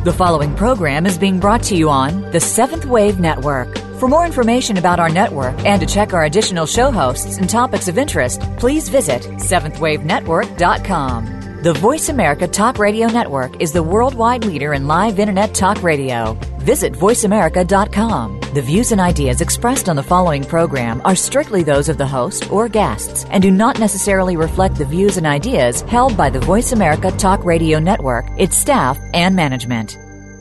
The following program is being brought to you on the Seventh Wave Network. For more information about our network and to check our additional show hosts and topics of interest, please visit seventhwavenetwork.com. The Voice America Talk Radio Network is the worldwide leader in live Internet talk radio. Visit voiceamerica.com. The views and ideas expressed on the following program are strictly those of the host or guests and do not necessarily reflect the views and ideas held by the Voice America Talk Radio Network, its staff, and management.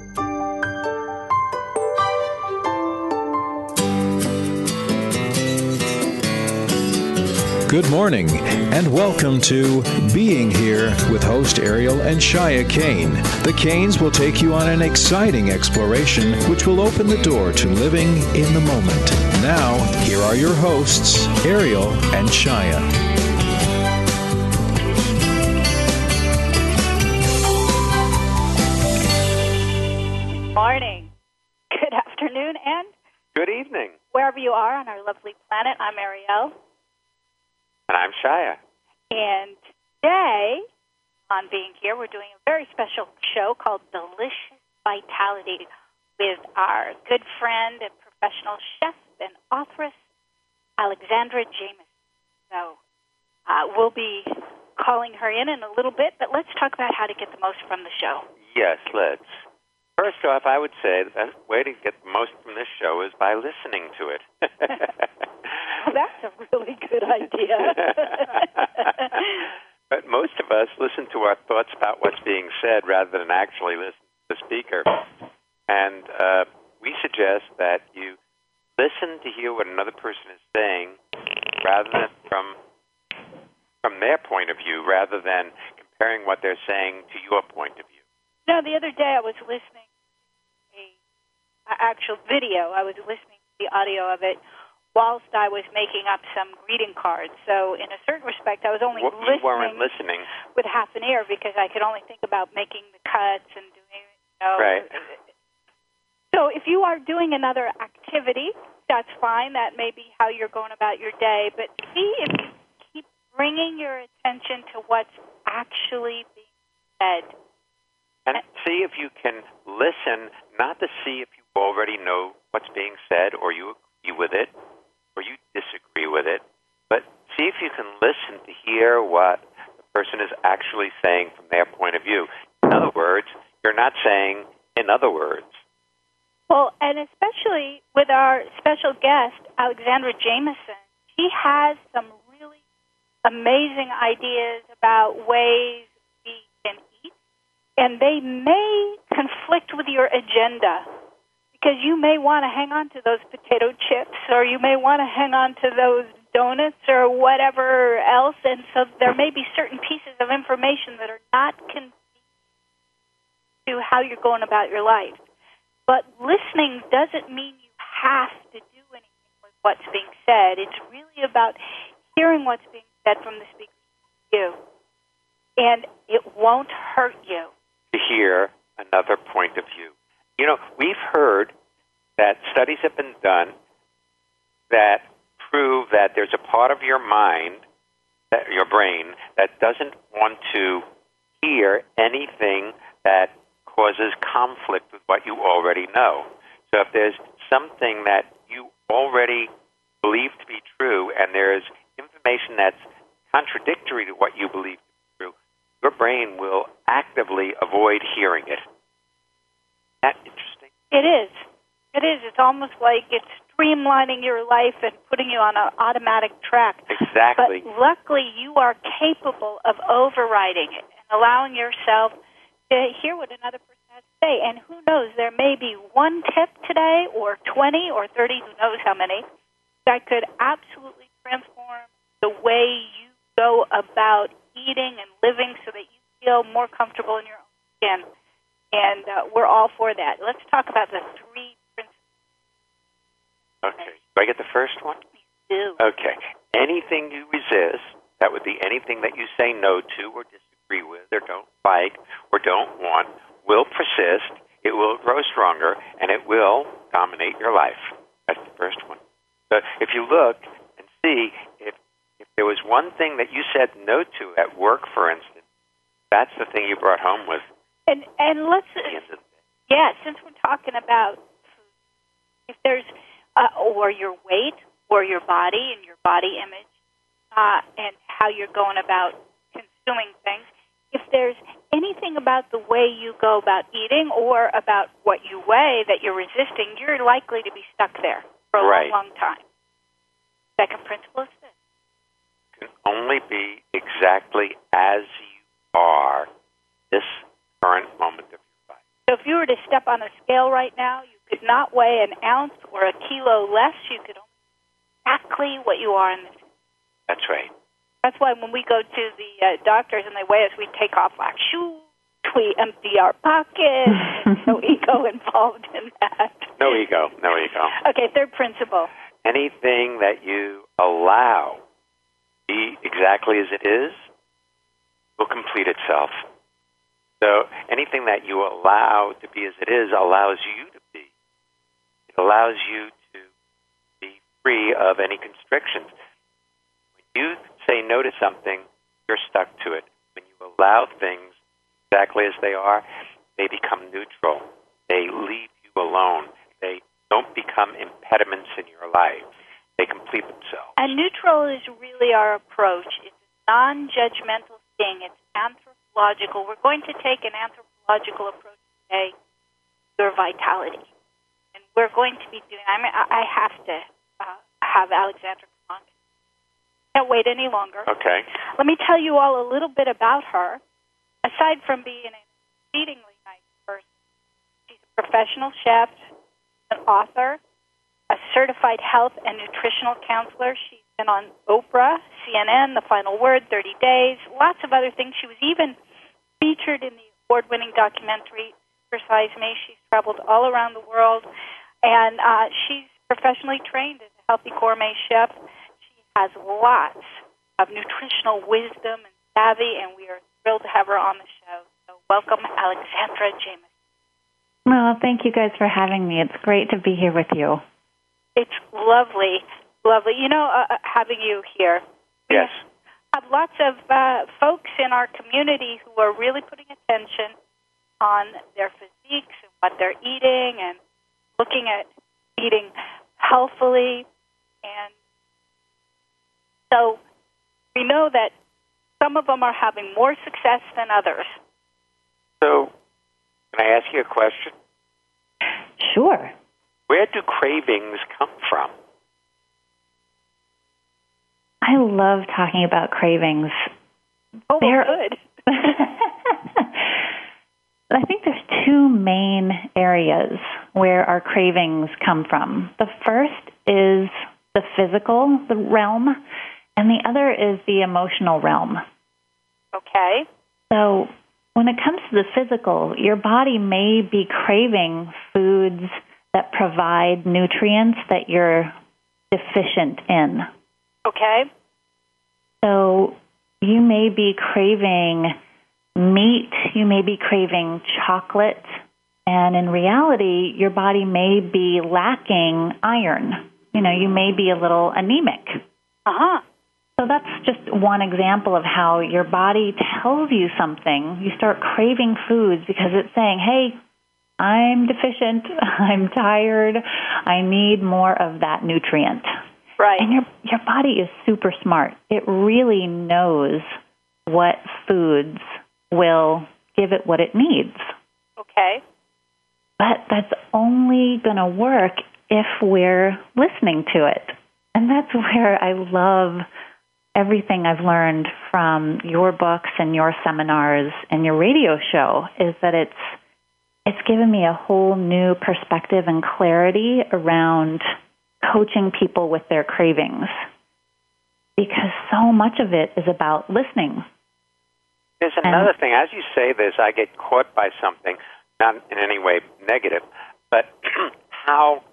Good morning, and welcome to Being Here with host Ariel and Shia Kane. The Kanes will take you on an exciting exploration which will open the door to living in the moment. Now, here are your hosts, Ariel and Shia. Good morning, good afternoon, and good evening. Wherever you are on our lovely planet, I'm Ariel. And I'm Shia. And today, on Being Here, we're doing a very special show called Delicious Vitality with our good friend and professional chef and authoress, Alexandra Jamieson. So we'll be calling her in a little bit, but let's talk about how to get the most from the show. Yes, let's. First off, I would say the best way to get the most from this show is by listening to it. Well, that's a really good idea. But most of us listen to our thoughts about what's being said rather than actually listen to the speaker. And we suggest that you listen to hear what another person is saying rather than from their point of view, rather than comparing what they're saying to your point of view. No, the other day I was listening to an actual video. I was listening to the audio of it whilst I was making up some greeting cards. So in a certain respect, I was only You weren't listening with half an ear because I could only think about making the cuts and doing, Right. So if you are doing another activity, that's fine. That may be how you're going about your day. But see if you keep bringing your attention to what's actually being said. And see if you can listen, not to see if you already know what's being said or you agree with it or you disagree with it, but see if you can listen to hear what the person is actually saying from their point of view. In other words, you're not saying in other words. Well, and especially with our special guest, Alexandra Jamieson, she has some really amazing ideas about ways we can eat, and they may conflict with your agenda. Because you may want to hang on to those potato chips, or you may want to hang on to those donuts, or whatever else. And so there may be certain pieces of information that are not convenient to how you're going about your life. But listening doesn't mean you have to do anything with what's being said. It's really about hearing what's being said from the speaker's view. And it won't hurt you To hear another point of view. You know, we've heard that studies have been done that prove that there's a part of your mind, your brain, that doesn't want to hear anything that causes conflict with what you already know. So if there's something that you already believe to be true and there's information that's contradictory to what you believe to be true, your brain will actively avoid hearing it. That interesting? It is. It is. It's almost like it's streamlining your life and putting you on an automatic track. Exactly. But luckily, you are capable of overriding it and allowing yourself to hear what another person has to say. And who knows, there may be one tip today or 20 or 30, who knows how many, that could absolutely transform the way you go about eating and living so that you feel more comfortable in your own skin. And we're all for that. Let's talk about the three principles. Okay. Do I get the first one? Do. Okay. Anything you resist, that would be anything that you say no to or disagree with or don't like or don't want, will persist, it will grow stronger, and it will dominate your life. That's the first one. So if you look and see if there was one thing that you said no to at work, for instance, that's the thing you brought home with. And let's Yeah, since we're talking about food, if there's, or your weight, or your body and your body image, and how you're going about consuming things, if there's anything about the way you go about eating or about what you weigh that you're resisting, you're likely to be stuck there for a long, long time. Second principle is this. You can only be exactly as you are this current moment of your life. So if you were to step on a scale right now, you could not weigh an ounce or a kilo less. You could only be exactly what you are in this. That's right. That's why when we go to the doctors and they weigh us, we take off our shoes, we empty our pockets. No ego involved in that. No ego. No ego. Okay, third principle. Anything that you allow to be exactly as it is will complete itself. So anything that you allow to be as it is allows you to be. It allows you to be free of any constrictions. When you say no to something, you're stuck to it. When you allow things exactly as they are, they become neutral. They leave you alone. They don't become impediments in your life. They complete themselves. And neutral is really our approach. It's non-judgmental thing. It's anthropological. We're going to take an anthropological approach today to your vitality. And we're going to be doing, I have to have Alexandra come on. Can't wait any longer. Okay. Let me tell you all a little bit about her. Aside from being an exceedingly nice person, she's a professional chef, an author, a certified health and nutritional counselor. She's been on Oprah, CNN, The Final Word, 30 Days, lots of other things. She was even featured in the award-winning documentary Exercise Me. She's traveled all around the world, and she's professionally trained as a healthy gourmet chef. She has lots of nutritional wisdom and savvy, and we are thrilled to have her on the show. So welcome, Alexandra Jameson. Well, thank you guys for having me. It's great to be here with you. It's lovely, lovely. You know, having you here. Yes. We have lots of folks in our community who are really putting attention on their physiques and what they're eating and looking at eating healthfully. And so we know that some of them are having more success than others. So, can I ask you a question? Sure. Where do cravings come from? I love talking about cravings. Oh, good. I think there's two main areas where our cravings come from. The first is the physical realm, and the other is the emotional realm. Okay. So when it comes to the physical, your body may be craving foods that provide nutrients that you're deficient in. Okay. So you may be craving meat, you may be craving chocolate, and in reality, your body may be lacking iron. You know, you may be a little anemic. Uh-huh. So that's just one example of how your body tells you something. You start craving foods because it's saying, hey, I'm deficient, I'm tired, I need more of that nutrient. Right. And your body is super smart. It really knows what foods will give it what it needs. Okay. But that's only going to work if we're listening to it. And that's where I love everything I've learned from your books and your seminars and your radio show is that it's given me a whole new perspective and clarity around coaching people with their cravings, because so much of it is about listening. There's another thing. As you say this, I get caught by something, not in any way negative, but how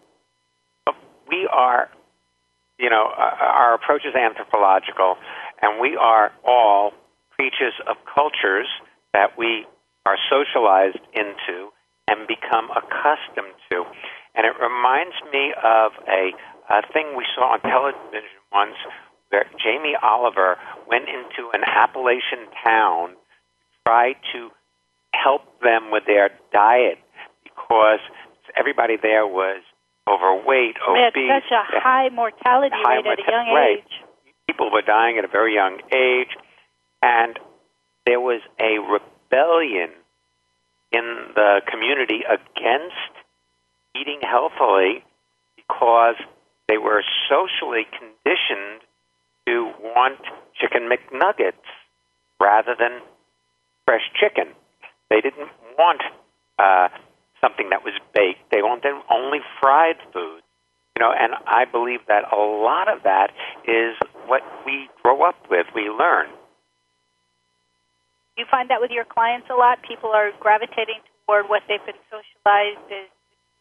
we are, you know, our approach is anthropological, and we are all creatures of cultures that we are socialized into and become accustomed to. And it reminds me of a thing we saw on television once where Jamie Oliver went into an Appalachian town to try to help them with their diet because everybody there was overweight, obese. They had such a high mortality rate at a young age. People were dying at a very young age, and there was a rebellion in the community against eating healthily because they were socially conditioned to want chicken McNuggets rather than fresh chicken. They didn't want something that was baked. They wanted only fried food. And I believe that a lot of that is what we grow up with, we learn. You find that with your clients a lot? People are gravitating toward what they've been socialized as.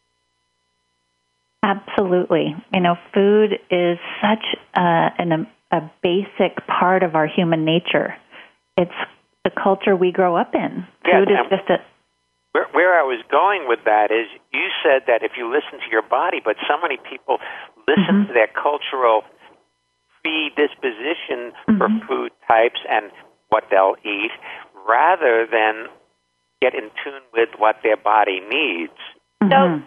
Absolutely. Food is such a basic part of our human nature. It's the culture we grow up in. Food is just a... Where I was going with that is you said that if you listen to your body, but so many people listen to their cultural predisposition for food types and what they'll eat rather than get in tune with what their body needs. So,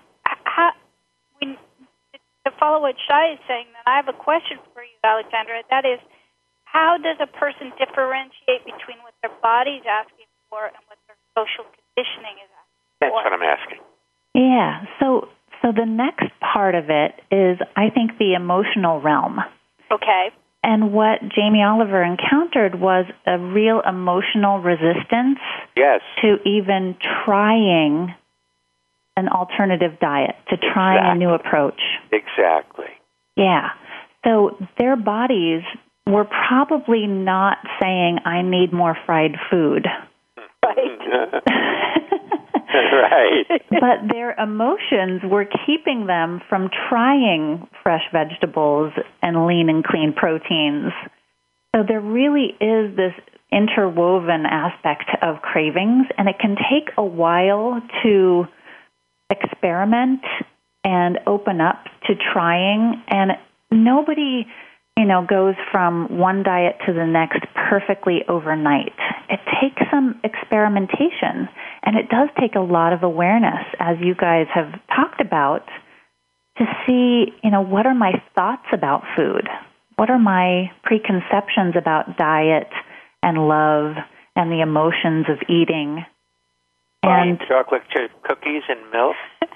to follow what Shai is saying, then I have a question for you, Alexandra. That is, how does a person differentiate between what their body's asking for and what their social conditioning is asking for? That's what I'm asking. Yeah. So the next part of it is, I think, the emotional realm. Okay. And what Jamie Oliver encountered was a real emotional resistance to even trying an alternative diet, to trying a new approach. Exactly. Yeah. So their bodies were probably not saying, I need more fried food. Right. Right. But their emotions were keeping them from trying fresh vegetables and lean and clean proteins. So there really is this interwoven aspect of cravings, and it can take a while to experiment and open up to trying. And nobody, goes from one diet to the next perfectly overnight. It takes some experimentation, and it does take a lot of awareness, as you guys have talked about, to see, what are my thoughts about food? What are my preconceptions about diet and love and the emotions of eating? And chocolate chip cookies and milk?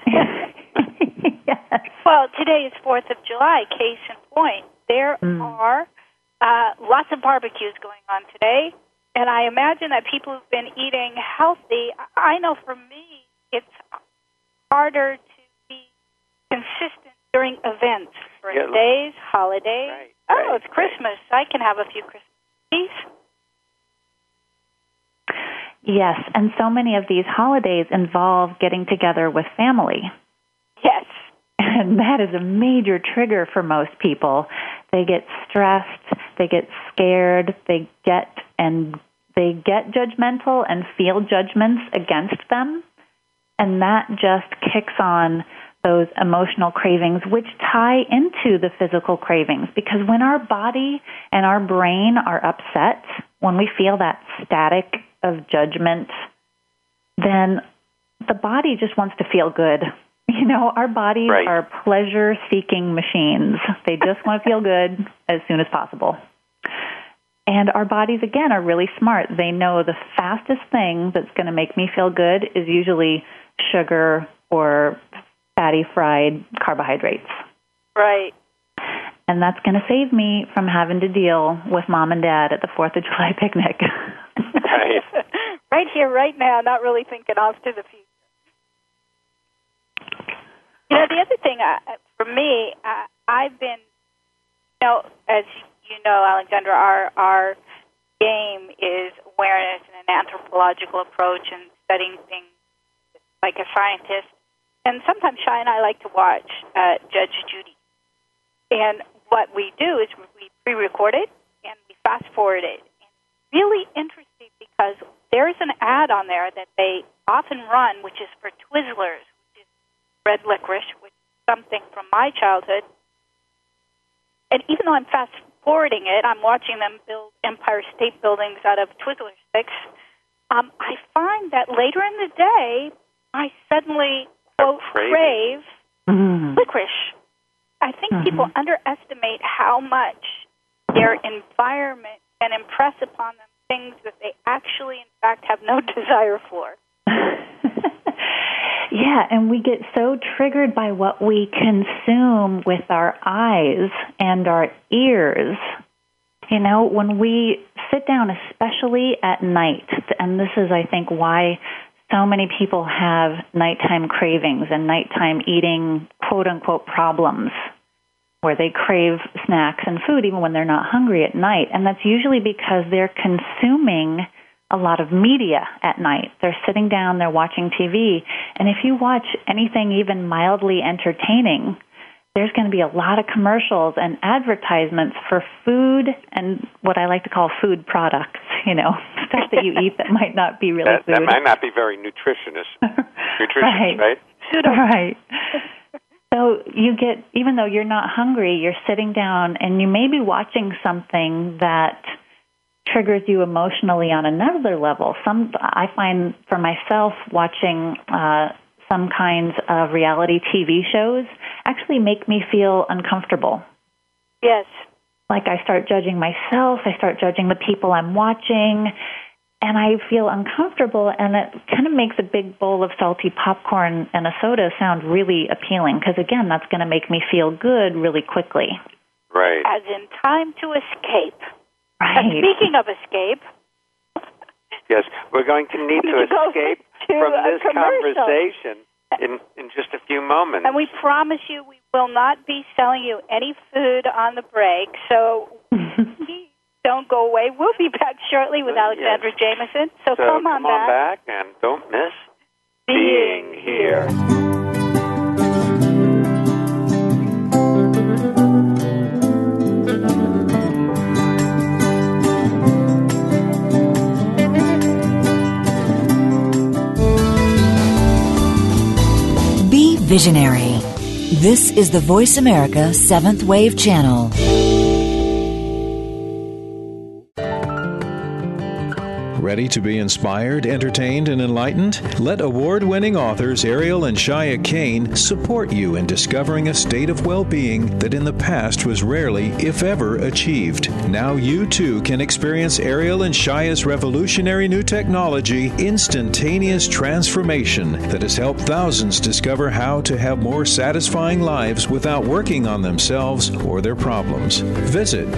Yes. Well, today is 4th of July, case in point. There are lots of barbecues going on today, and I imagine that people who've been eating healthy, I know for me it's harder to be consistent during events, birthdays, holidays. Right, it's Christmas. I can have a few Christmas trees. Yes, and so many of these holidays involve getting together with family. Yes. And that is a major trigger for most people. They get stressed, they get scared, they get judgmental and feel judgments against them, and that just kicks on those emotional cravings, which tie into the physical cravings. Because when our body and our brain are upset, when we feel that static of judgment, then the body just wants to feel good. Our bodies are pleasure-seeking machines. They just want to feel good as soon as possible. And our bodies, again, are really smart. They know the fastest thing that's going to make me feel good is usually sugar or fatty fried carbohydrates. Right. And that's going to save me from having to deal with Mom and Dad at the 4th of July picnic. Right. Right here, right now, not really thinking off to the future. The other thing, for me, I've been, as you know, Alexandra, our game is awareness and an anthropological approach and studying things like a scientist. And sometimes Shai and I like to watch Judge Judy. And what we do is we pre-record it and we fast-forward it. And it's really interesting because there's an ad on there that they often run, which is for Twizzlers, red licorice, which is something from my childhood. And even though I'm fast-forwarding it, I'm watching them build Empire State Buildings out of Twizzler sticks, I find that later in the day, I suddenly quote, crave licorice. I think people underestimate how much their environment can impress upon them things that they actually, in fact, have no desire for. Yeah, and we get so triggered by what we consume with our eyes and our ears. You know, when we sit down, especially at night, and this is, I think, why so many people have nighttime cravings and nighttime eating, quote-unquote, problems, where they crave snacks and food even when they're not hungry at night. And that's usually because they're consuming a lot of media at night. They're sitting down, they're watching TV. And if you watch anything even mildly entertaining, there's going to be a lot of commercials and advertisements for food and what I like to call food products, you know, stuff that you eat that might not be really food. That might not be very nutritious, right? Right. So you get, even though you're not hungry, you're sitting down and you may be watching something that triggers you emotionally on another level. I find for myself watching some kinds of reality TV shows actually make me feel uncomfortable. Yes. Like I start judging myself, I start judging the people I'm watching, and I feel uncomfortable, and it kind of makes a big bowl of salty popcorn and a soda sound really appealing, because, again, that's going to make me feel good really quickly. Right. As in time to escape. Right. Speaking of escape. Yes, we're going to need to escape from this conversation in just a few moments. And we promise you we will not be selling you any food on the break, so don't go away. We'll be back shortly with Alexandra Jameson. So come on back and don't miss being here. Be visionary. This is the Voice America 7th Wave Channel. Ready to be inspired, entertained, and enlightened? Let award-winning authors Ariel and Shia Kane support you in discovering a state of well-being that in the past was rarely, if ever, achieved. Now you, too, can experience Ariel and Shia's revolutionary new technology, Instantaneous Transformation, that has helped thousands discover how to have more satisfying lives without working on themselves or their problems. Visit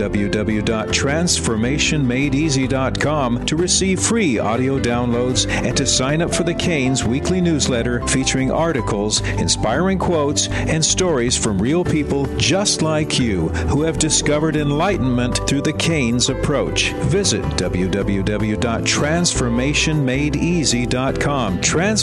www.transformationmadeeasy.com to receive free audio downloads and to sign up for the Canes weekly newsletter featuring articles, inspiring quotes, and stories from real people just like you who have discovered enlightenment through the Canes approach. Visit www.transformationmadeeasy.com.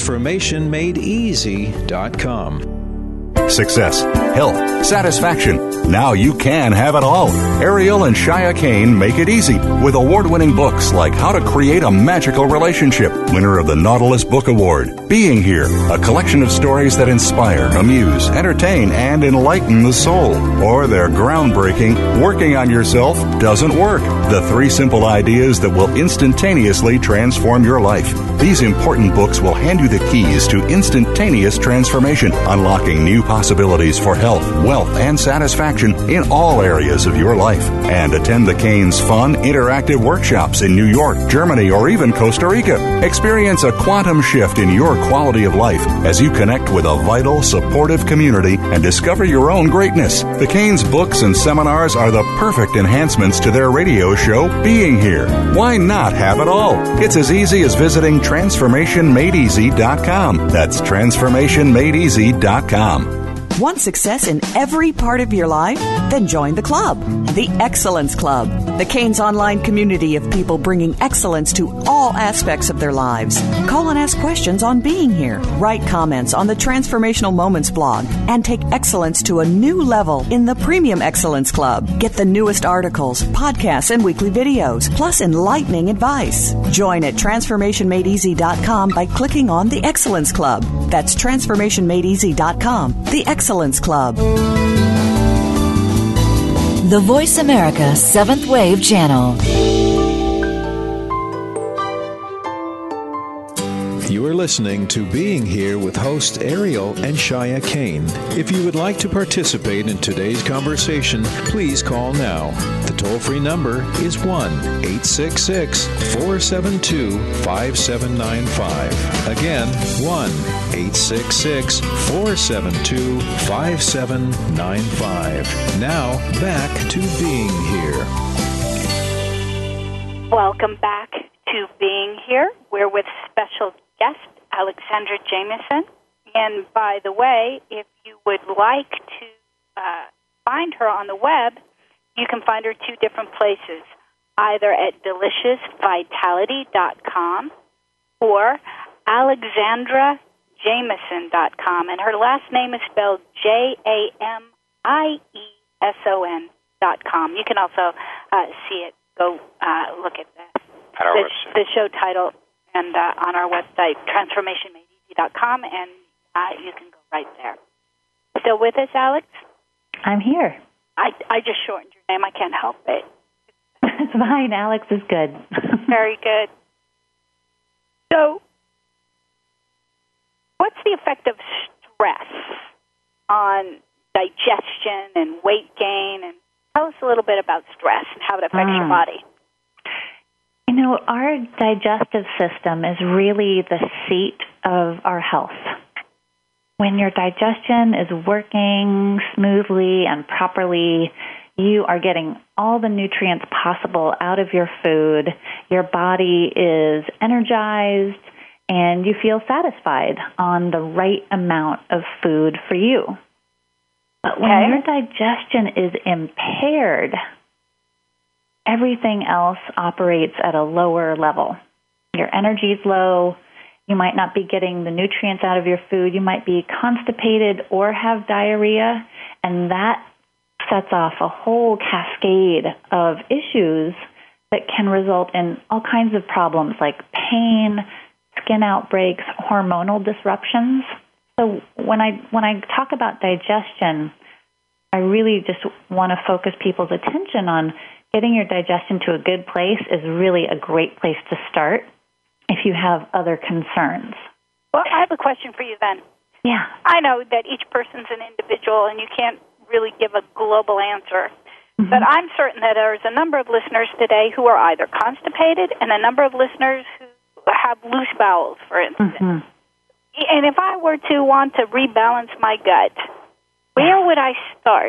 Transformationmadeeasy.com. Success, health, satisfaction. Now you can have it all. Ariel and Shia Kane make it easy with award-winning books like How to Create a Magical Relationship, winner of the Nautilus Book Award, Being Here, a collection of stories that inspire, amuse, entertain, and enlighten the soul. Or their groundbreaking Working on Yourself Doesn't Work, the 3 simple ideas that will instantaneously transform your life. These important books will hand you the keys to instantaneous transformation, unlocking new possibilities for health, wealth, and satisfaction in all areas of your life. And attend the Canes' fun, interactive workshops in New York, Germany, or even Costa Rica. Experience a quantum shift in your quality of life as you connect with a vital, supportive community and discover your own greatness. The Canes' books and seminars are the perfect enhancements to their radio show, Being Here. Why not have it all? It's as easy as visiting TransformationMadeEasy.com. That's TransformationMadeEasy.com. Want success in every part of your life? Then join the club, the Excellence Club, the Canes online community of people bringing excellence to all aspects of their lives. Call and ask questions on Being Here. Write comments on the Transformational Moments blog and take excellence to a new level in the Premium Excellence Club. Get the newest articles, podcasts, and weekly videos, plus enlightening advice. Join at TransformationMadeEasy.com by clicking on the Excellence Club. That's TransformationMadeEasy.com. The Excellence Club. The Voice America 7th Wave Channel. You are listening to Being Here with hosts Ariel and Shia Kane. If you would like to participate in today's conversation, please call now. The toll-free number is 1-866-472-5795. Again, 1-866-472-5795. Now, back to Being Here. Welcome back to Being Here. We're with special guest Alexandra Jamieson. And by the way, if you would like to find her on the web, you can find her two different places, either at deliciousvitality.com or alexandra.jamieson.com. And her last name is spelled JAMIESON.com. You can also see it. Go look at the show title and on our website, transformationmadeeasy.com, and you can go right there. Still with us, Alex? I'm here. I just shortened your name. I can't help it. It's fine. Alex is good. Very good. So, what's the effect of stress on digestion and weight gain? And tell us a little bit about stress and how it affects your body. You know, our digestive system is really the seat of our health. When your digestion is working smoothly and properly, you are getting all the nutrients possible out of your food. Your body is energized, and you feel satisfied on the right amount of food for you. But when your digestion is impaired, everything else operates at a lower level. Your energy is low. You might not be getting the nutrients out of your food. You might be constipated or have diarrhea, and that sets off a whole cascade of issues that can result in all kinds of problems like pain, skin outbreaks, hormonal disruptions. So when I talk about digestion, I really just want to focus people's attention on getting your digestion to a good place is really a great place to start if you have other concerns. Well, I have a question for you then. Yeah. I know that each person's an individual and you can't really give a global answer, but I'm certain that there's a number of listeners today who are either constipated and a number of listeners who have loose bowels, for instance. And if I were to want to rebalance my gut, where would I start?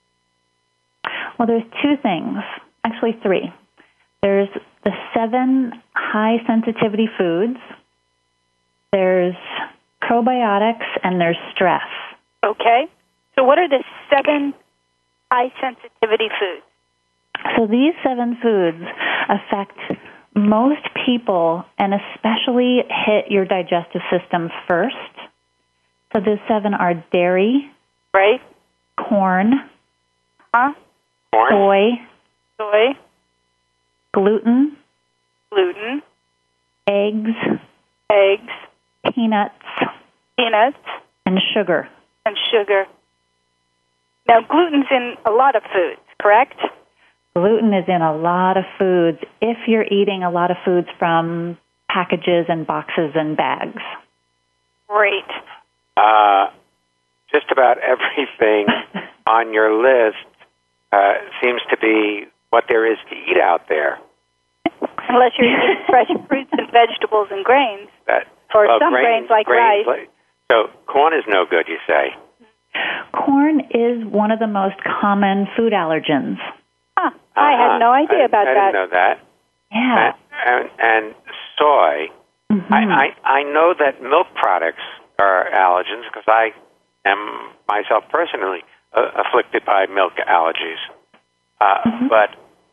Well, there's two things, actually three. There's the 7 high-sensitivity foods, there's probiotics, and there's stress. Okay. So what are the 7 high-sensitivity foods? So these 7 foods affect most people and especially hit your digestive system first. So those 7 are dairy, right? Corn, soy, gluten, eggs, peanuts, and sugar. Now, gluten's in a lot of foods, correct? Gluten is in a lot of foods if you're eating a lot of foods from packages and boxes and bags. Great. Just about everything on your list seems to be what there is to eat out there. Unless you're eating fresh fruits and vegetables and grains. Or some grains like rice. So corn is no good, you say? Corn is one of the most common food allergens. I had no idea about that. I didn't know that. Yeah. And soy. I know that milk products are allergens because I am myself personally afflicted by milk allergies. But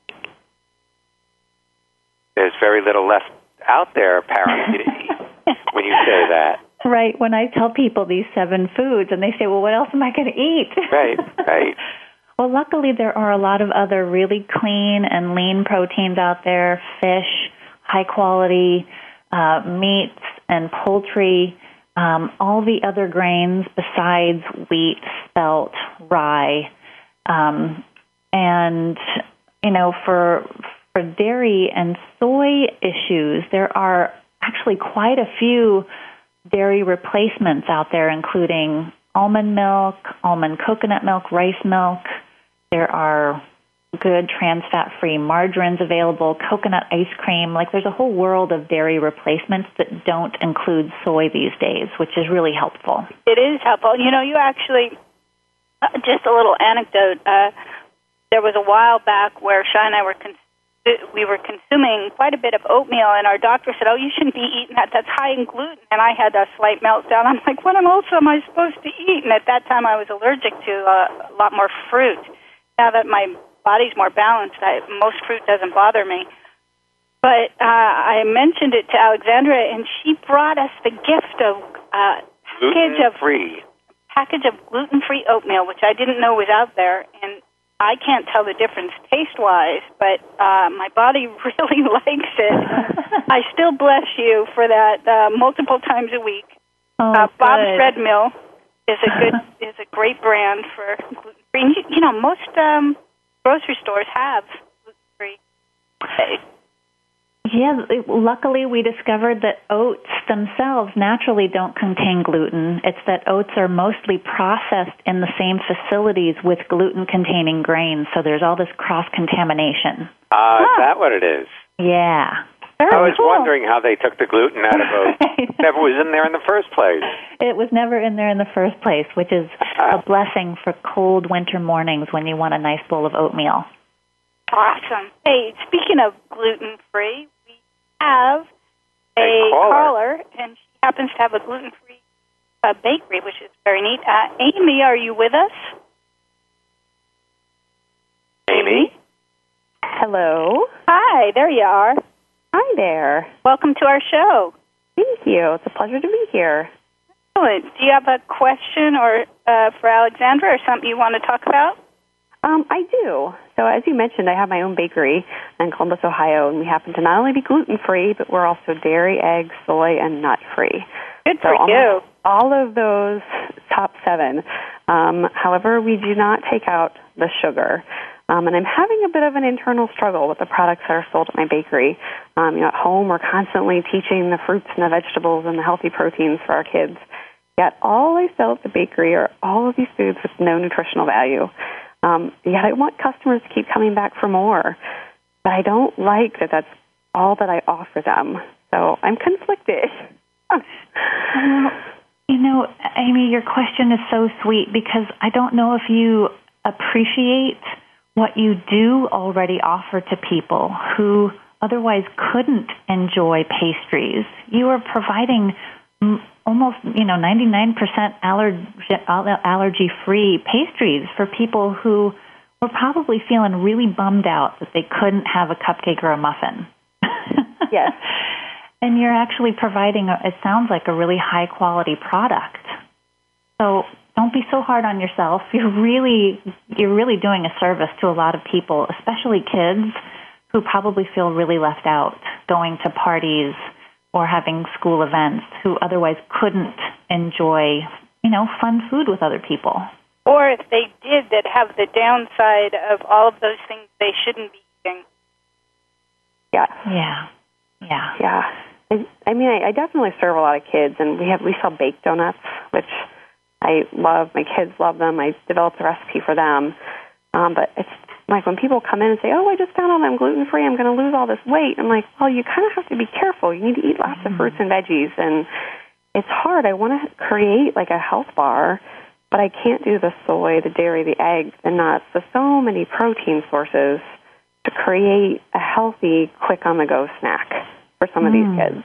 there's very little left out there, apparently, when you say that. Right. When I tell people these 7 foods, and they say, well, what else am I going to eat? Right. Well, luckily, there are a lot of other really clean and lean proteins out there, fish, high-quality meats and poultry, all the other grains besides wheat, spelt, rye. And, you know, for dairy and soy issues, there are actually quite a few dairy replacements out there, including almond milk, almond coconut milk, rice milk. There are good trans-fat-free margarines available, coconut ice cream. Like, there's a whole world of dairy replacements that don't include soy these days, which is really helpful. It is helpful. You know, you actually, just a little anecdote, there was a while back where Shai and I were consuming quite a bit of oatmeal, and our doctor said, "Oh, you shouldn't be eating that. That's high in gluten." And I had a slight meltdown. I'm like, "What else am I supposed to eat?" And at that time, I was allergic to a lot more fruit. Now that my body's more balanced, most fruit doesn't bother me. But I mentioned it to Alexandra, and she brought us the gift of package of gluten-free oatmeal, which I didn't know was out there, and I can't tell the difference taste-wise, but my body really likes it. I still bless you for that multiple times a week. Bob's Red Mill is a great brand for gluten-free. You know, most grocery stores have gluten-free. Yeah, luckily we discovered that oats themselves naturally don't contain gluten. It's that oats are mostly processed in the same facilities with gluten-containing grains, so there's all this cross-contamination. Is that what it is? Yeah. I was wondering how they took the gluten out of oats. It never was in there in the first place. It was never in there in the first place, which is a blessing for cold winter mornings when you want a nice bowl of oatmeal. Awesome. Hey, speaking of gluten-free, we have a caller, and she happens to have a gluten-free bakery, which is very neat. Amy, are you with us? Amy? Hello. Hi, there you are. Hi there. Welcome to our show. Thank you. It's a pleasure to be here. Excellent. Do you have a question or for Alexandra or something you want to talk about? I do. So as you mentioned, I have my own bakery in Columbus, Ohio, and we happen to not only be gluten-free, but we're also dairy, egg, soy, and nut-free. Good for you. All of those top 7. However, we do not take out the sugar. And I'm having a bit of an internal struggle with the products that are sold at my bakery. At home, we're constantly teaching the fruits and the vegetables and the healthy proteins for our kids. Yet all I sell at the bakery are all of these foods with no nutritional value. Yet I want customers to keep coming back for more. But I don't like that that's all that I offer them. So I'm conflicted. Amy, your question is so sweet because I don't know if you appreciate what you do already offer to people who otherwise couldn't enjoy pastries. You are providing almost, 99% allergy-free pastries for people who were probably feeling really bummed out that they couldn't have a cupcake or a muffin. Yes. And you're actually providing, it sounds like, a really high-quality product. So don't be so hard on yourself. You're really doing a service to a lot of people, especially kids who probably feel really left out going to parties or having school events, who otherwise couldn't enjoy, fun food with other people. Or if they did, that have the downside of all of those things they shouldn't be eating. Yeah. Yeah. Yeah. Yeah. I definitely serve a lot of kids, and we sell baked donuts, which I love. My kids love them. I developed a recipe for them. But it's like when people come in and say, "Oh, I just found out I'm gluten-free. I'm going to lose all this weight." I'm like, well, you kind of have to be careful. You need to eat lots of fruits and veggies. And it's hard. I want to create like a health bar, but I can't do the soy, the dairy, the eggs, the nuts, so many protein sources to create a healthy, quick on-the-go snack for some of these kids.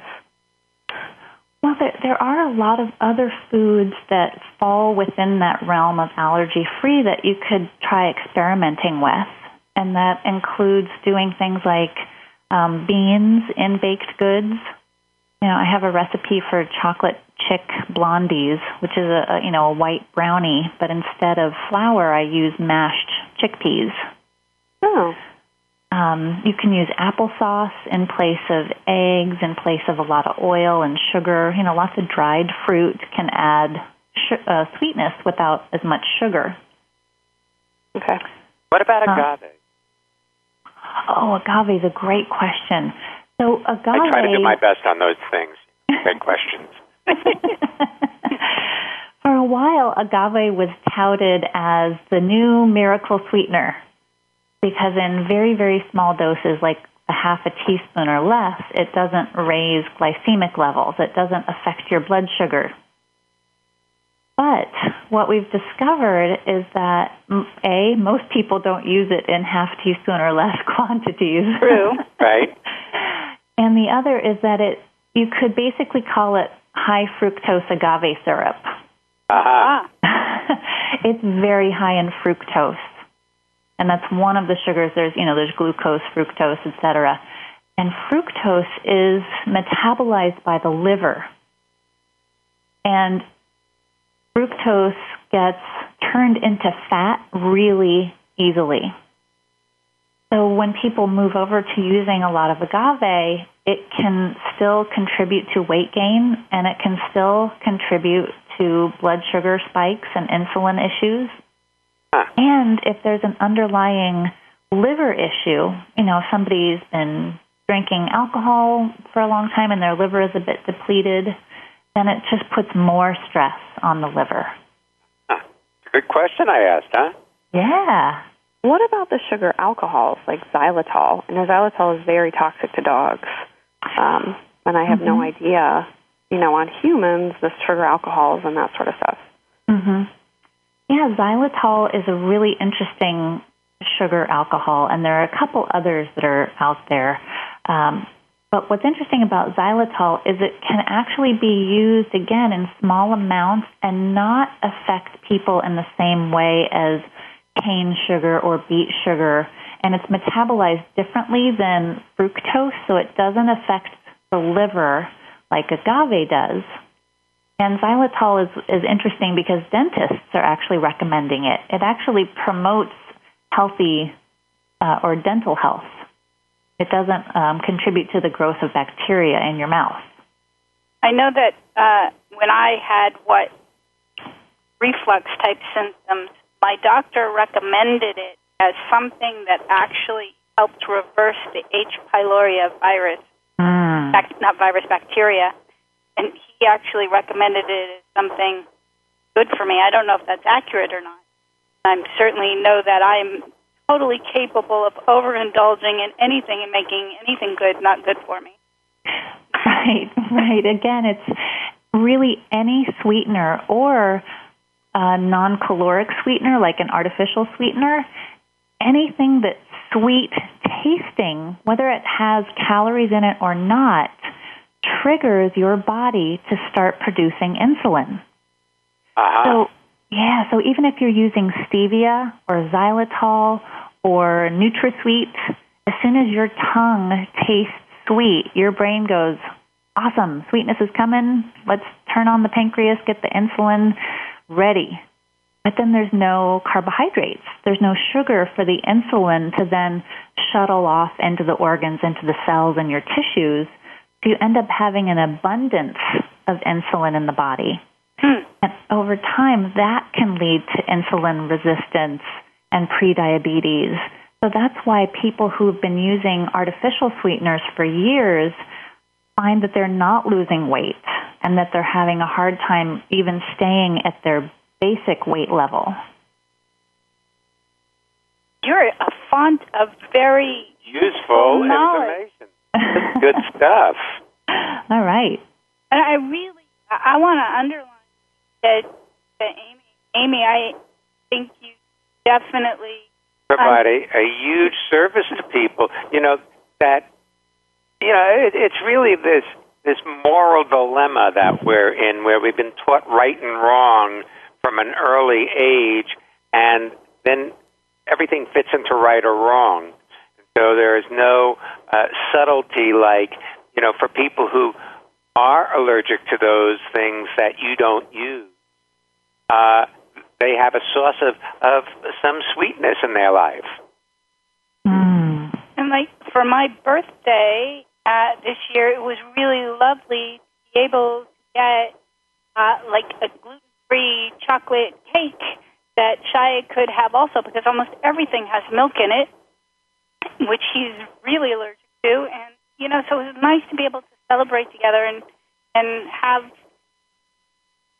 Well, there are a lot of other foods that fall within that realm of allergy-free that you could try experimenting with, and that includes doing things like beans in baked goods. I have a recipe for chocolate chick blondies, which is a white brownie, but instead of flour, I use mashed chickpeas. Oh. You can use applesauce in place of eggs, in place of a lot of oil and sugar. Lots of dried fruit can add sweetness without as much sugar. Okay. What about agave? Agave is a great question. So agave... I try to do my best on those things. Great questions. For a while, agave was touted as the new miracle sweetener because in very, very small doses, like a half a teaspoon or less, it doesn't raise glycemic levels. It doesn't affect your blood sugar. But what we've discovered is that, A, most people don't use it in half teaspoon or less quantities. True. Right. And the other is that you could basically call it high fructose agave syrup. Uh-huh. It's very high in fructose. And that's one of the sugars. There's glucose, fructose, etc. And fructose is metabolized by the liver. And fructose gets turned into fat really easily. So when people move over to using a lot of agave, it can still contribute to weight gain, and it can still contribute to blood sugar spikes and insulin issues. And if there's an underlying liver issue, if somebody's been drinking alcohol for a long time and their liver is a bit depleted, then it just puts more stress on the liver. It's a good question I asked, huh? Yeah. What about the sugar alcohols like xylitol? I know xylitol is very toxic to dogs. And I have no idea, on humans, the sugar alcohols and that sort of stuff. Mm-hmm. Yeah, xylitol is a really interesting sugar alcohol, and there are a couple others that are out there. But what's interesting about xylitol is it can actually be used, again, in small amounts and not affect people in the same way as cane sugar or beet sugar. And it's metabolized differently than fructose, so it doesn't affect the liver like agave does. And xylitol is interesting because dentists are actually recommending it. It actually promotes healthy or dental health. It doesn't contribute to the growth of bacteria in your mouth. I know that when I had reflux-type symptoms, my doctor recommended it as something that actually helped reverse the H. pylori virus, bacteria. And he actually recommended it as something good for me. I don't know if that's accurate or not. I certainly know that I'm totally capable of overindulging in anything and making anything good not good for me. Right. Again, it's really any sweetener or a non-caloric sweetener like an artificial sweetener, anything that's sweet tasting, whether it has calories in it or not, triggers your body to start producing insulin. Uh-huh. So even if you're using stevia or xylitol or NutraSweet, as soon as your tongue tastes sweet, your brain goes, awesome, sweetness is coming, let's turn on the pancreas, get the insulin ready. But then there's no carbohydrates. There's no sugar for the insulin to then shuttle off into the organs, into the cells and your tissues. So you end up having an abundance of insulin in the body. And over time, that can lead to insulin resistance and prediabetes. So that's why people who've been using artificial sweeteners for years find that they're not losing weight and that they're having a hard time even staying at their basic weight level. You're a font of very useful information. That's good stuff. All right. And I want to underline that Amy, I think you definitely provide a huge service to people. It's really this moral dilemma that we're in, where we've been taught right and wrong from an early age, and then everything fits into right or wrong. So there is no subtlety like, for people who are allergic to those things that you don't use. They have a source of some sweetness in their life. And for my birthday this year, it was really lovely to be able to get a gluten-free chocolate cake that Shia could have also, because almost everything has milk in it, which he's really allergic to. And, so it was nice to be able to celebrate together and have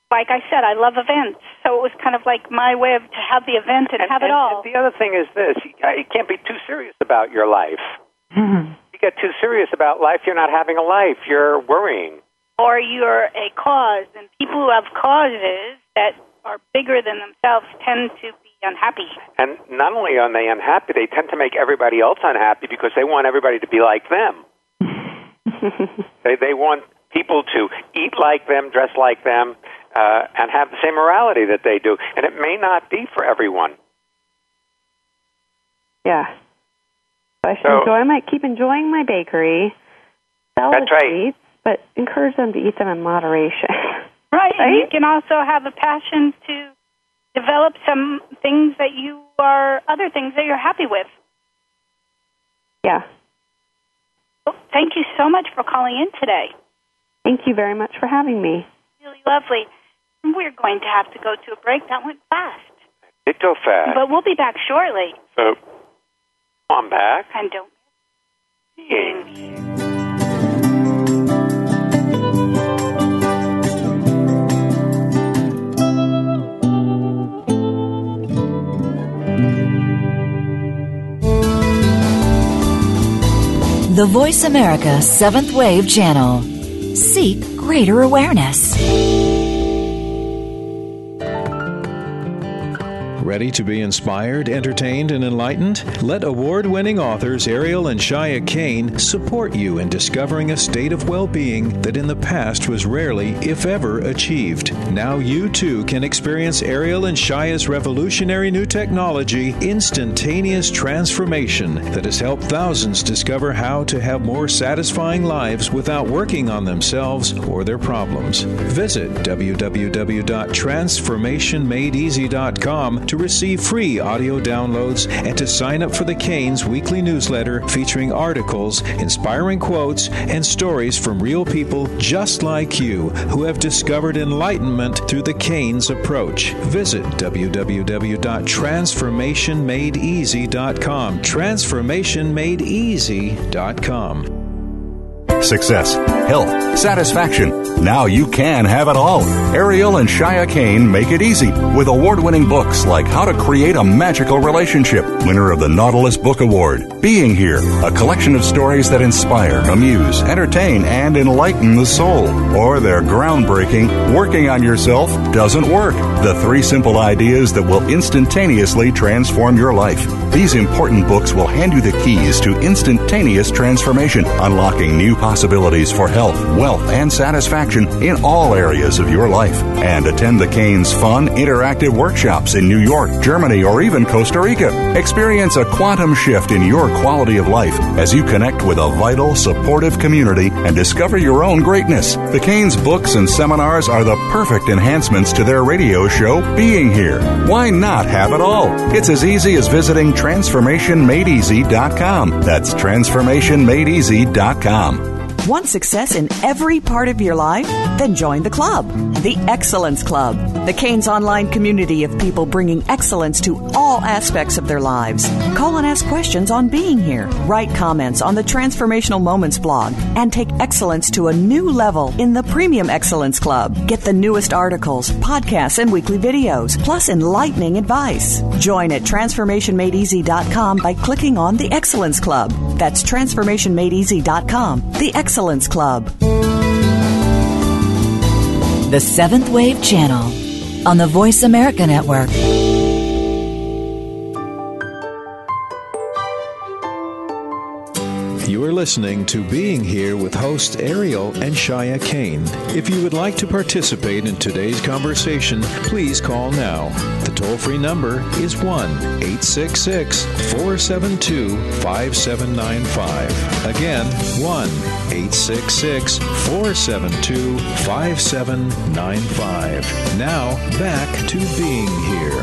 like I said, I love events, so it was kind of like my way of to have the event and have it all. And the other thing is this: you can't be too serious about your life. Mm-hmm. You get too serious about life, you're not having a life. You're worrying. Or you're a cause, and people who have causes that are bigger than themselves tend to be unhappy. And not only are they unhappy, they tend to make everybody else unhappy because they want everybody to be like them. They want people to eat like them, dress like them, and have the same morality that they do. And it may not be for everyone. Yeah. So I might keep enjoying my bakery, sell the sweets, but encourage them to eat them in moderation. Right. And you can also have a passion to develop some things that other things that you're happy with. Yeah. Well, thank you so much for calling in today. Thank you very much for having me. Really lovely. We're going to have to go to a break. That went fast. It go fast. But we'll be back shortly. So, come back. And don't The Voice America 7th Wave Channel. Seek greater awareness. Ready to be inspired, entertained, and enlightened? Let award-winning authors Ariel and Shia Kane support you in discovering a state of well-being that in the past was rarely, if ever, achieved. Now you too can experience Ariel and Shia's revolutionary new technology, Instantaneous Transformation, that has helped thousands discover how to have more satisfying lives without working on themselves or their problems. Visit www.transformationmadeeasy.com to receive free audio downloads and to sign up for the Canes weekly newsletter featuring articles, inspiring quotes, and stories from real people just like you who have discovered enlightenment through the Canes approach. Visit www.transformationmadeeasy.com. Transformationmadeeasy.com. Success, health, satisfaction. Now you can have it all. Ariel and Shia Kane make it easy with award-winning books like How to Create a Magical Relationship, winner of the Nautilus Book Award. Being Here, a collection of stories that inspire, amuse, entertain, and enlighten the soul. Or their groundbreaking Working on Yourself Doesn't Work, the 3 simple ideas that will instantaneously transform your life. These important books will hand you the keys to instantaneous transformation, unlocking new possibilities for health, wealth, and satisfaction in all areas of your life. And attend the Canes' fun, interactive workshops in New York, Germany, or even Costa Rica. Experience a quantum shift in your quality of life as you connect with a vital, supportive community and discover your own greatness. The Canes' books and seminars are the perfect enhancements to their radio show, Being Here. Why not have it all? It's as easy as visiting TransformationMadeEasy.com. That's TransformationMadeEasy.com. Want success in every part of your life? Then join the club, the Excellence Club, the Canes online community of people bringing excellence to all aspects of their lives. Call and ask questions on Being Here. Write comments on the Transformational Moments blog and take excellence to a new level in the Premium Excellence Club. Get the newest articles, podcasts, and weekly videos, plus enlightening advice. Join at TransformationMadeEasy.com by clicking on the Excellence Club. That's TransformationMadeEasy.com. The Excellence Club. The 7th Wave Channel on the Voice America Network. You are listening to Being Here with hosts Ariel and Shia Kane. If you would like to participate in today's conversation, please call now. The toll-free number is 1-866-472-5795. Again, 1-866-472-5795. Now, back to Being Here.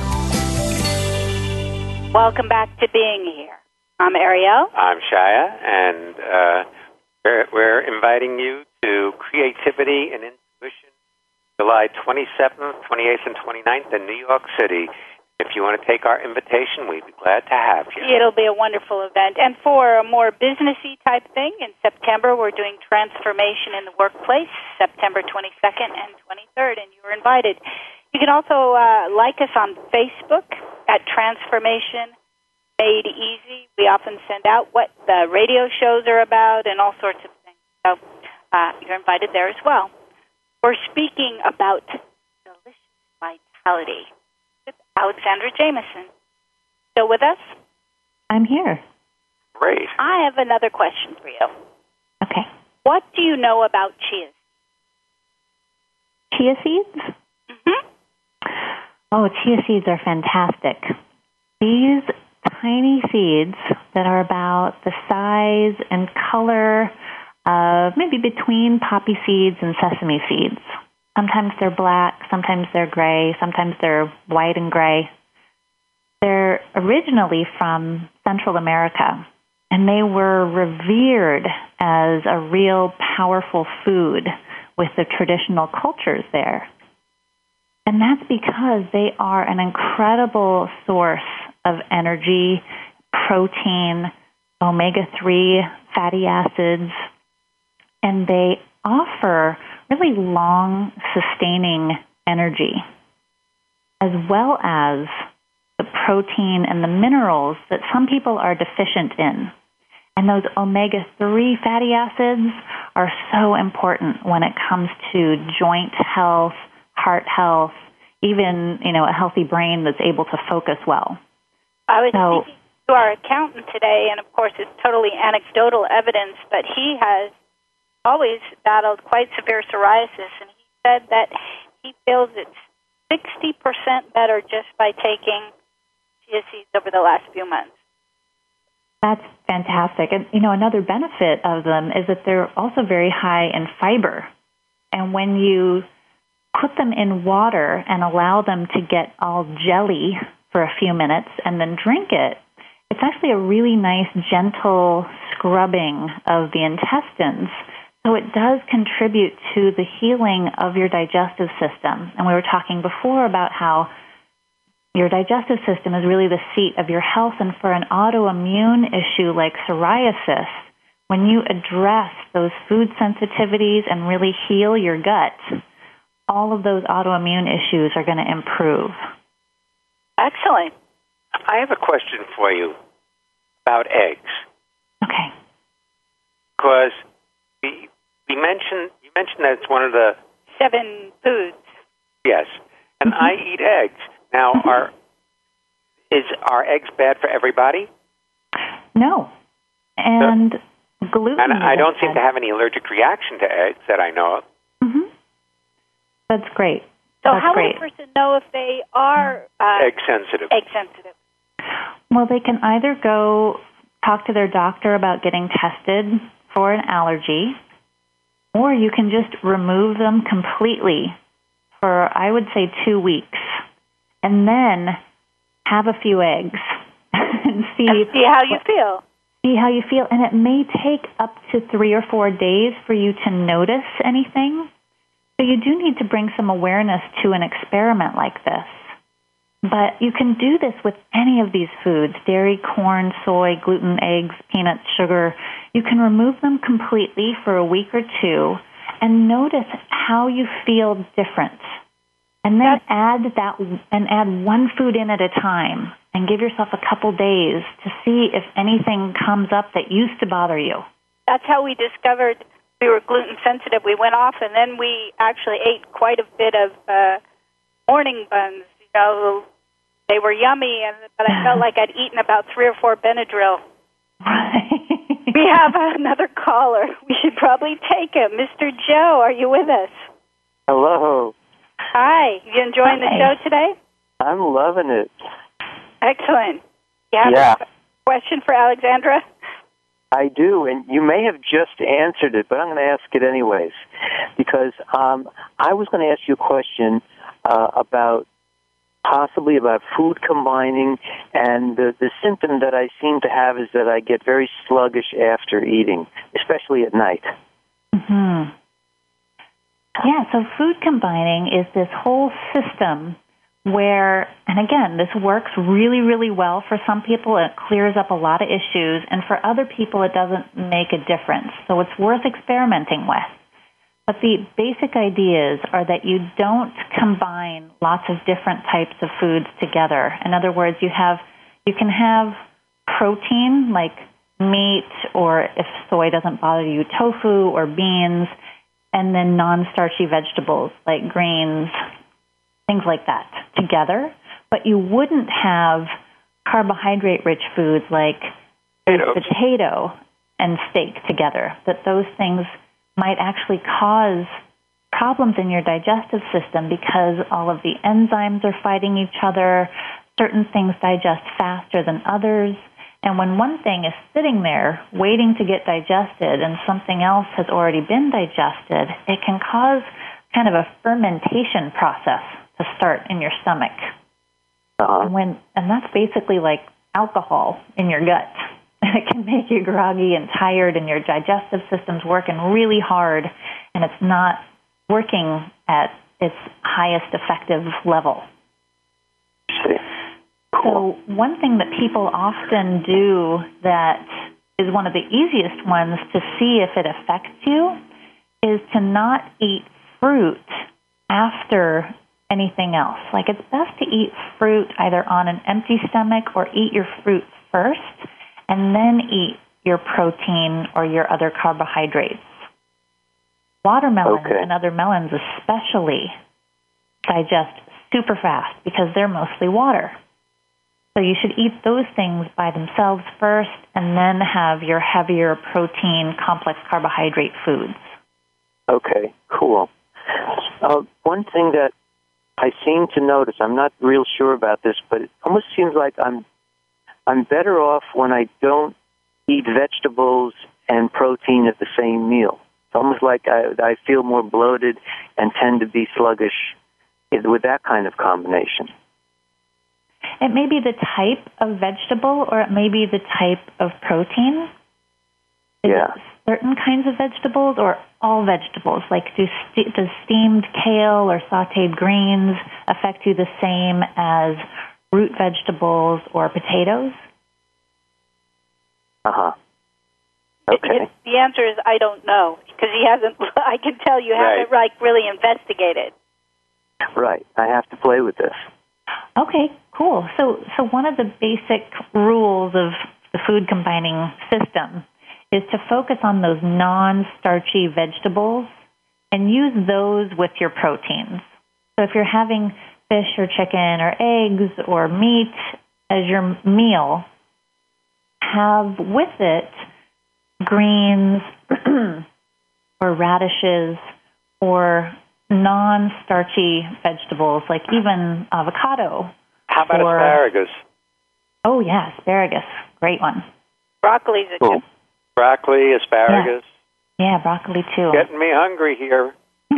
Welcome back to Being Here. I'm Ariel. I'm Shia, and we're inviting you to Creativity and Intuition, July 27th, 28th, and 29th in New York City. If if you want to take our invitation, we'd be glad to have you. It'll be a wonderful event. And for a more businessy type thing, in September, we're doing Transformation in the Workplace, September 22nd and 23rd, and you're invited. You can also like us on Facebook at Transformation Made Easy. We often send out what the radio shows are about and all sorts of things. So you're invited there as well. We're speaking about delicious vitality with Alexandra Jamieson. Still with us? I'm here. Great. I have another question for you. Okay. What do you know about chia seeds? Chia seeds? Mm-hmm. Oh, chia seeds are fantastic. These tiny seeds that are about the size and color of maybe between poppy seeds and sesame seeds. Sometimes they're black, sometimes they're gray, sometimes they're white and gray. They're originally from Central America, and they were revered as a real powerful food with the traditional cultures there. And that's because they are an incredible source of energy, protein, omega-3 fatty acids, and they offer really long, sustaining energy, as well as the protein and the minerals that some people are deficient in. And those omega-3 fatty acids are so important when it comes to joint health, heart health, even, a healthy brain that's able to focus well. I was speaking to our accountant today, and of course it's totally anecdotal evidence, but he has always battled quite severe psoriasis, and he said that he feels it's 60% better just by taking chia seeds over the last few months. That's fantastic. And, another benefit of them is that they're also very high in fiber. And when you put them in water and allow them to get all jelly for a few minutes and then drink it, it's actually a really nice, gentle scrubbing of the intestines. So it does contribute to the healing of your digestive system. And we were talking before about how your digestive system is really the seat of your health. And for an autoimmune issue like psoriasis, when you address those food sensitivities and really heal your gut, all of those autoimmune issues are going to improve. Excellent. I have a question for you about eggs. Okay. Because you mentioned that it's one of the 7 foods. Yes, and I eat eggs. Now, are eggs bad for everybody? No, and gluten. And I don't seem to have any allergic reaction to eggs that I know of. Mm-hmm. That's great. So how would a person know if they are egg sensitive? Egg sensitive. Well, they can either go talk to their doctor about getting tested for an allergy, or you can just remove them completely for, I would say, 2 weeks, and then have a few eggs and see how you feel. See how you feel. And it may take up to 3 or 4 days for you to notice anything. So you do need to bring some awareness to an experiment like this. But you can do this with any of these foods: dairy, corn, soy, gluten, eggs, peanuts, sugar. You can remove them completely for a week or 2 and notice how you feel different. And then add one food in at a time and give yourself a couple days to see if anything comes up that used to bother you. That's how we discovered we were gluten sensitive. We went off, and then we actually ate quite a bit of morning buns. They were yummy, but I felt like I'd eaten about 3 or 4 Benadryl. We have another caller. We should probably take him. Mr. Joe, are you with us? Hello. Hi. You enjoying the show today? I'm loving it. Excellent. You have a question for Alexandra? I do, and you may have just answered it, but I'm going to ask it anyways, because I was going to ask you a question about food combining, and the symptom that I seem to have is that I get very sluggish after eating, especially at night. Mm-hmm. Yeah, so food combining is this whole system where, and again, this works really, really well for some people. It clears up a lot of issues, and for other people, it doesn't make a difference. So it's worth experimenting with. But the basic ideas are that you don't combine lots of different types of foods together. In other words, you can have protein like meat, or if soy doesn't bother you, tofu or beans, and then non-starchy vegetables like greens, things like that together. But you wouldn't have carbohydrate-rich foods like potato and steak together. That those things might actually cause problems in your digestive system because all of the enzymes are fighting each other. Certain things digest faster than others. And when one thing is sitting there waiting to get digested and something else has already been digested, it can cause kind of a fermentation process to start in your stomach. And that's basically like alcohol in your gut. It can make you groggy and tired, and your digestive system's working really hard, and it's not working at its highest effective level. So one thing that people often do that is one of the easiest ones to see if it affects you is to not eat fruit after anything else. Like, it's best to eat fruit either on an empty stomach or eat your fruit first and then eat your protein or your other carbohydrates. Watermelons and other melons especially digest super fast because they're mostly water. So you should eat those things by themselves first and then have your heavier protein, complex carbohydrate foods. Okay, cool. One thing that I seem to notice, I'm not real sure about this, but it almost seems like I'm better off when I don't eat vegetables and protein at the same meal. It's almost like I feel more bloated and tend to be sluggish with that kind of combination. It may be the type of vegetable, or it may be the type of protein. Yeah. Certain kinds of vegetables, or all vegetables? Like, does steamed kale or sautéed greens affect you the same as root vegetables or potatoes? Okay. The answer is I don't know, because he hasn't. I can tell you haven't really investigated. Right. I have to play with this. Okay, cool. So one of the basic rules of the food combining system is to focus on those non-starchy vegetables and use those with your proteins. So if you're having fish or chicken or eggs or meat as your meal, have with it greens or radishes or non-starchy vegetables, like even avocado. How about asparagus? Oh, yeah, asparagus. Great one. Broccoli's a good. Broccoli, asparagus. Yeah, broccoli too. Getting me hungry here.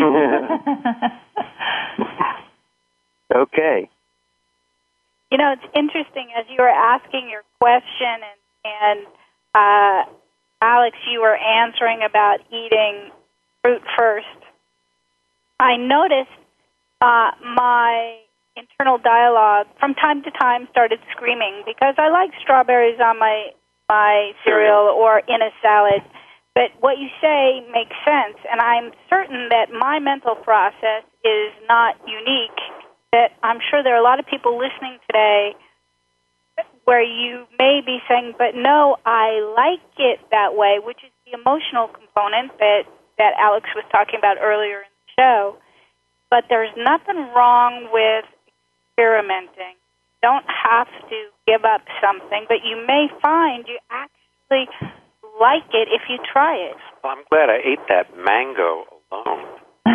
Okay. You know, it's interesting, as you were asking your question, and Alex, you were answering about eating fruit first. I noticed my internal dialogue from time to time started screaming because I like strawberries on my cereal or in a salad. But what you say makes sense, and I'm certain that my mental process is not unique, that I'm sure there are a lot of people listening today where you may be saying, but no, I like it that way, which is the emotional component that Alex was talking about earlier in the show. But there's nothing wrong with experimenting. You don't have to give up something, but you may find you actually like it if you try it. Well, I'm glad I ate that mango alone.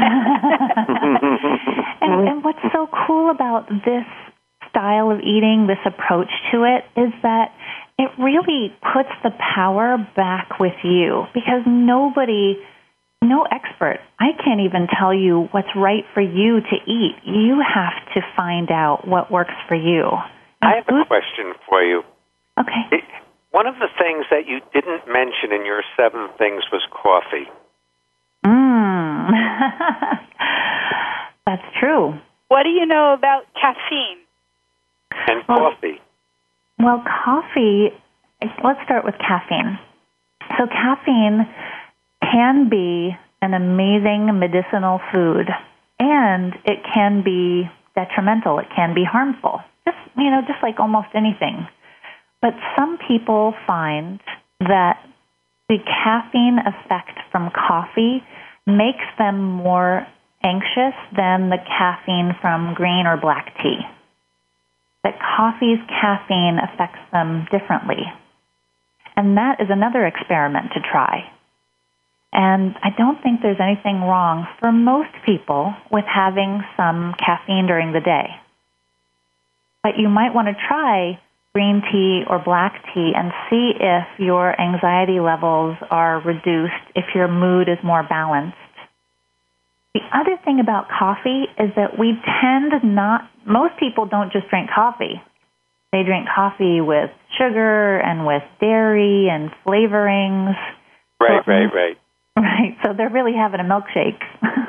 And what's so cool about this style of eating, this approach to it, is that it really puts the power back with you, because no expert, I can't even tell you what's right for you to eat. You have to find out what works for you. I have a question for you. Okay. One of the things that you didn't mention in your 7 things was coffee. That's true. what do you know about caffeine? And coffee. Well, coffee, let's start with caffeine. So caffeine can be an amazing medicinal food, and it can be detrimental. It can be harmful, just like almost anything. But some people find that the caffeine effect from coffee makes them more anxious than the caffeine from green or black tea. That coffee's caffeine affects them differently. And that is another experiment to try. And I don't think there's anything wrong for most people with having some caffeine during the day. But you might want to try green tea or black tea and see if your anxiety levels are reduced, if your mood is more balanced. The other thing about coffee is that most people don't just drink coffee. They drink coffee with sugar and with dairy and flavorings. Right. Right, so they're really having a milkshake.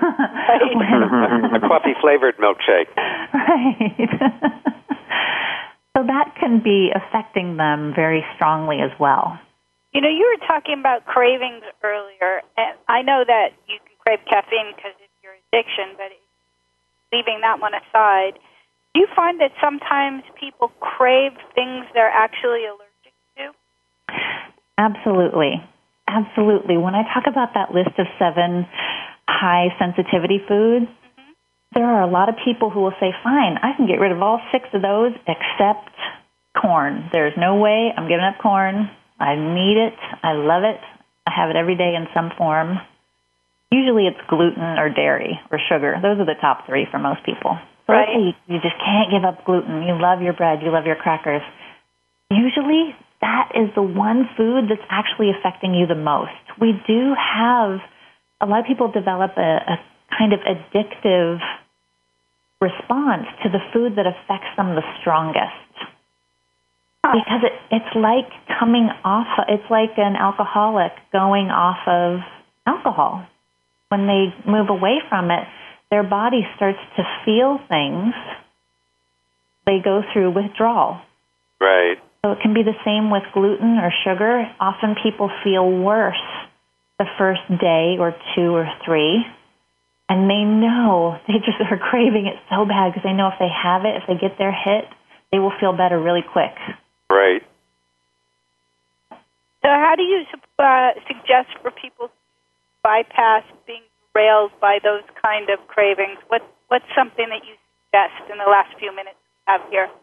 A coffee-flavored milkshake. Right. So that can be affecting them very strongly as well. You were talking about cravings earlier, and I know that you can crave caffeine because it's your addiction, but leaving that one aside, do you find that sometimes people crave things they're actually allergic to? Absolutely. When I talk about that list of 7 high sensitivity foods, there are a lot of people who will say, fine, I can get rid of all 6 of those except corn. There's no way I'm giving up corn. I need it. I love it. I have it every day in some form. Usually it's gluten or dairy or sugar. Those are the top 3 for most people. So let's say you just can't give up gluten. You love your bread. You love your crackers. Usually that is the one food that's actually affecting you the most. We do have, a lot of people develop a kind of addictive response to the food that affects them the strongest. Because it's like it's like an alcoholic going off of alcohol. When they move away from it, their body starts to feel things. They go through withdrawal. Right. So it can be the same with gluten or sugar. Often people feel worse the first day or 2 or 3. And they know they just are craving it so bad because they know if they have it, if they get their hit, they will feel better really quick. Right. So how do you suggest for people to bypass being derailed by those kind of cravings? What's something that you suggest in the last few minutes we have here?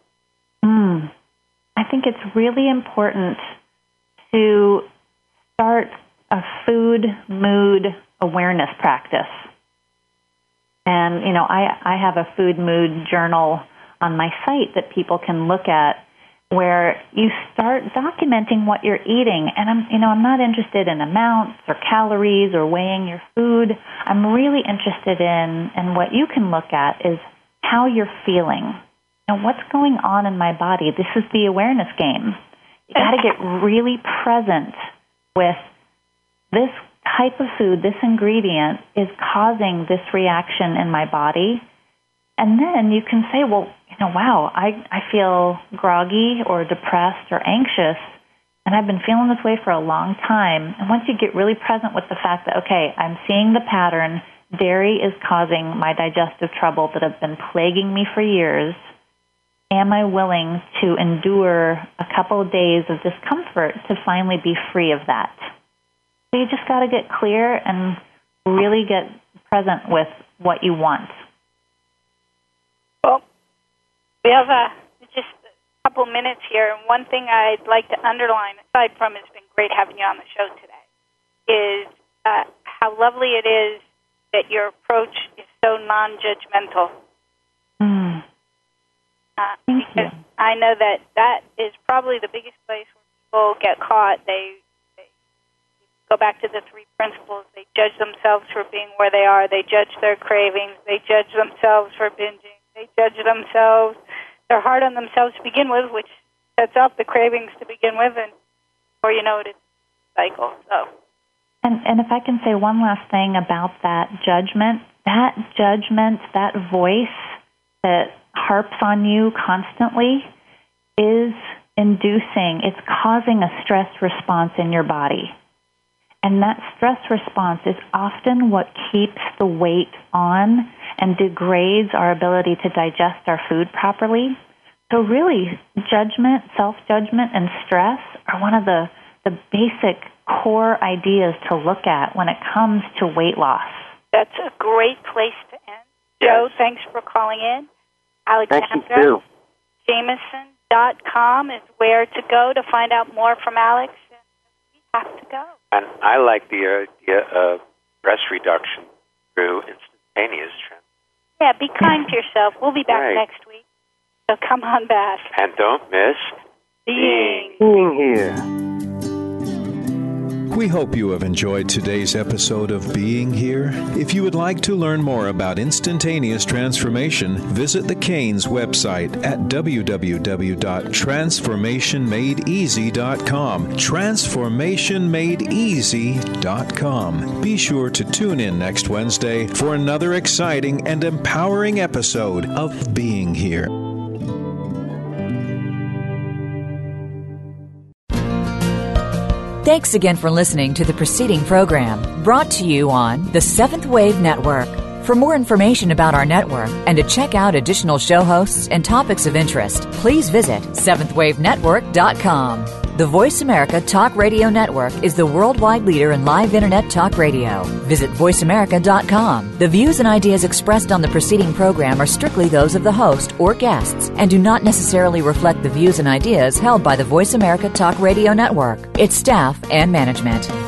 I think it's really important to start a food mood awareness practice. And, I have a food mood journal on my site that people can look at where you start documenting what you're eating. And I'm not interested in amounts or calories or weighing your food. I'm really interested in what you can look at is how you're feeling. What's going on in my body? This is the awareness game. You got to get really present with this type of food, this ingredient is causing this reaction in my body. And then you can say, well, wow, I feel groggy or depressed or anxious, and I've been feeling this way for a long time. And once you get really present with the fact that, okay, I'm seeing the pattern, dairy is causing my digestive trouble that have been plaguing me for years, am I willing to endure a couple of days of discomfort to finally be free of that? So you just got to get clear and really get present with what you want. Well, we have just a couple minutes here, and one thing I'd like to underline, aside from it's been great having you on the show today, is how lovely it is that your approach is so non-judgmental. Because I know that is probably the biggest place where people get caught. They go back to the 3 principles. They judge themselves for being where they are. They judge their cravings. They judge themselves for binging. They judge themselves. They're hard on themselves to begin with, which sets up the cravings to begin with, and before you know it, it's a cycle. So. And if I can say one last thing about that judgment, that voice that harps on you constantly is it's causing a stress response in your body. And that stress response is often what keeps the weight on and degrades our ability to digest our food properly. So really, judgment, self-judgment, and stress are one of the basic core ideas to look at when it comes to weight loss. That's a great place to end. Joe, thanks for calling in. Alexandra, Jameson.com is where to go to find out more from Alex. We have to go. And I like the idea of stress reduction through instantaneous trends. Yeah, be kind to yourself. We'll be back next week. So come on back. And don't miss Being Here. We hope you have enjoyed today's episode of Being Here. If you would like to learn more about instantaneous transformation, visit the Canes website at www.transformationmadeeasy.com. Transformationmadeeasy.com. Be sure to tune in next Wednesday for another exciting and empowering episode of Being Here. Thanks again for listening to the preceding program, brought to you on the Seventh Wave Network. For more information about our network and to check out additional show hosts and topics of interest, please visit seventhwavenetwork.com. The Voice America Talk Radio Network is the worldwide leader in live Internet talk radio. Visit voiceamerica.com. The views and ideas expressed on the preceding program are strictly those of the host or guests and do not necessarily reflect the views and ideas held by the Voice America Talk Radio Network, its staff, and management.